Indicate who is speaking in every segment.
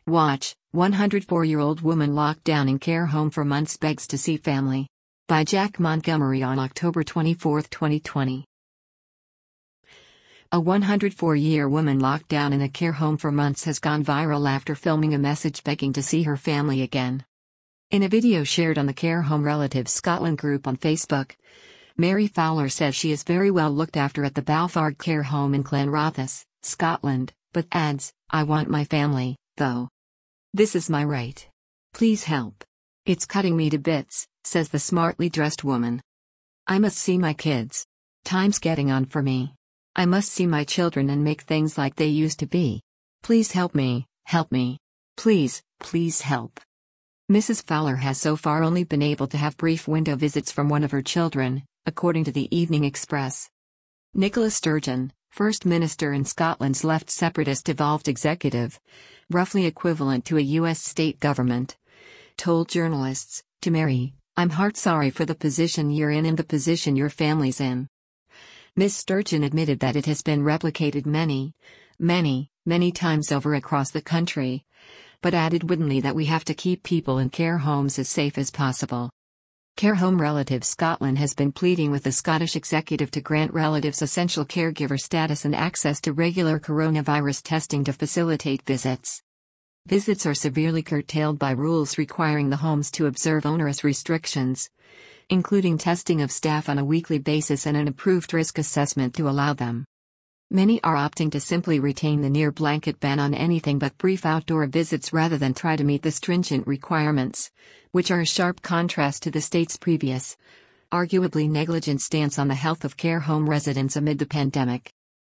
Speaker 1: Watch, 104-year-old woman locked down in care home for months begs to see family. By Jack Montgomery on October 24, 2020. A 104-year woman locked down in a care home for months has gone viral after filming a message begging to see her family again. In a video shared on the Care Home Relatives Scotland group on Facebook, Mary Fowler says she is very well looked after at the Balfard Care Home in Glenrothes, Scotland, but adds, "I want my family, though. This is my right. Please help. It's cutting me to bits," says the smartly dressed woman. "I must see my kids. Time's getting on for me. I must see my children and make things like they used to be. Please help me, help me. Please, please help." Mrs. Fowler has so far only been able to have brief window visits from one of her children, according to the Evening Express. Nicola Sturgeon, First Minister in Scotland's left separatist devolved executive, roughly equivalent to a US state government, told journalists, "To Mary, I'm heart sorry for the position you're in and the position your family's in." Ms. Sturgeon admitted that it has been replicated many times over across the country, but added woodenly that we have to keep people in care homes as safe as possible. Care Home Relatives Scotland has been pleading with the Scottish executive to grant relatives essential caregiver status and access to regular coronavirus testing to facilitate visits. Visits are severely curtailed by rules requiring the homes to observe onerous restrictions, including testing of staff on a weekly basis and an approved risk assessment to allow them. Many are opting to simply retain the near-blanket ban on anything but brief outdoor visits rather than try to meet the stringent requirements, which are a sharp contrast to the state's previous, arguably negligent stance on the health of care home residents amid the pandemic.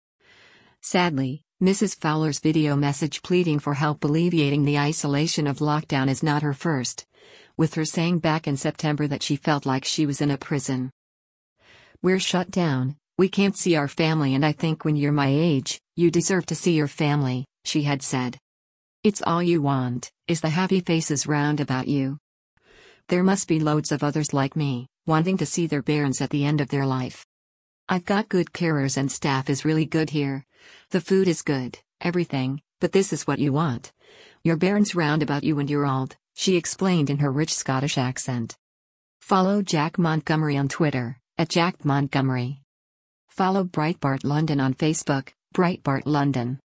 Speaker 1: Sadly, Mrs. Fowler's video message pleading for help alleviating the isolation of lockdown is not her first, with her saying back in September that she felt like she was in a prison. "We're shut down. We can't see our family, and I think when you're my age, you deserve to see your family," she had said. "It's all you want, is the happy faces round about you. There must be loads of others like me, wanting to see their bairns at the end of their life. I've got good carers and staff is really good here. The food is good, everything, but this is what you want. Your bairns round about you when you're old," she explained in her rich Scottish accent. Follow Jack Montgomery on Twitter, @JackMontgomery. Follow Breitbart London on Facebook, Breitbart London.